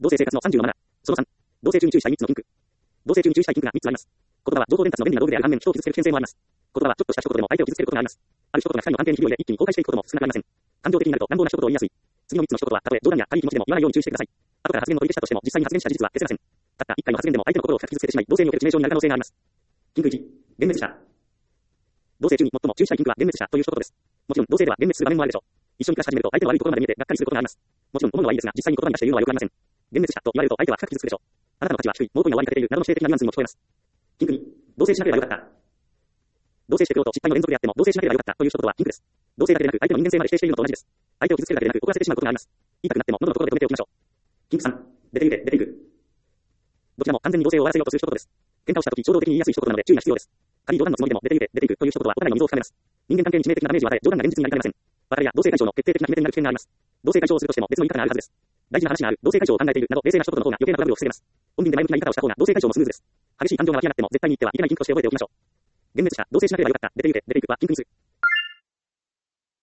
同性生活の30のマナー。その3、同性中に注意したい3つの禁句。同性中に注意したい禁句が3つあります。言葉は情報伝達の便利な道具である反面、人を傷つける危険性もあります。言葉はちょっとした一言でも相手を傷つけることがあります。ある一言が2人の関係にひびを入れ、一気に崩壊していくことも少なくありません。感情的になると乱暴な一言を言いやすい。次の3つの一言は、たとえ冗談や軽い気持ちでも言わないように注意してください。後から発言の取り消したとしても、実際に発言した事実は消せません。たった1回の発言でも相手の心を深く傷つけてしまい、同性における致命傷になる可能性があります。禁句1、幻滅者。同性中に最も注意したい禁句は幻滅者という一言です。もちろん、同性では幻滅する場面もあるでしょう。一緒に暮らし始めると相手の悪いところまで見えてがっかりすることがあります。もちろん、思うのはいいですが、実際に言葉に出して言うのはよくありません。幻滅者と言われると相手は深く傷つくでしょう。あなたの価値は低い、猛恋の終わりにかけているなどの否定的なニュアンスにも聞こえます。禁句2、同性しなければよかった。同性して苦労と失敗の連続であっても、同性しなければよかったという一言は禁句です。同性だけでなく、相手の人間性まで否定しているのと同じです。相手を傷つけるだけでなく、怒らせてしまうことがあります。言いたくなっても、喉のところで止めておきましょう。禁句3、出て行け、出て行く。どちらも完全に同性を終わらせようとする一言です。喧嘩をしたとき、衝動的に言いやすい一言なので注意が必要です。仮に冗談のつもりでも、出て行け、出て行くという一言はお互いの溝を深めます。人間関係に致命的なダメージを与え、冗談が現実になりかねません。別れや同性解消の決定的な決め手になる危険があります。同性解消をするとしても別の言い方があるはずです。大事な話がある、同性解消を考えているなど冷静な一言の方が余計なトラブルを防げます。穏便で前向きな言い方をした方が同性解消もスムーズです。激しい感情が湧き上がっても絶対に言ってはいけない禁句として覚えておきましょう。幻滅者、同性しなければよかった、出て行け、出て行くは禁句にする。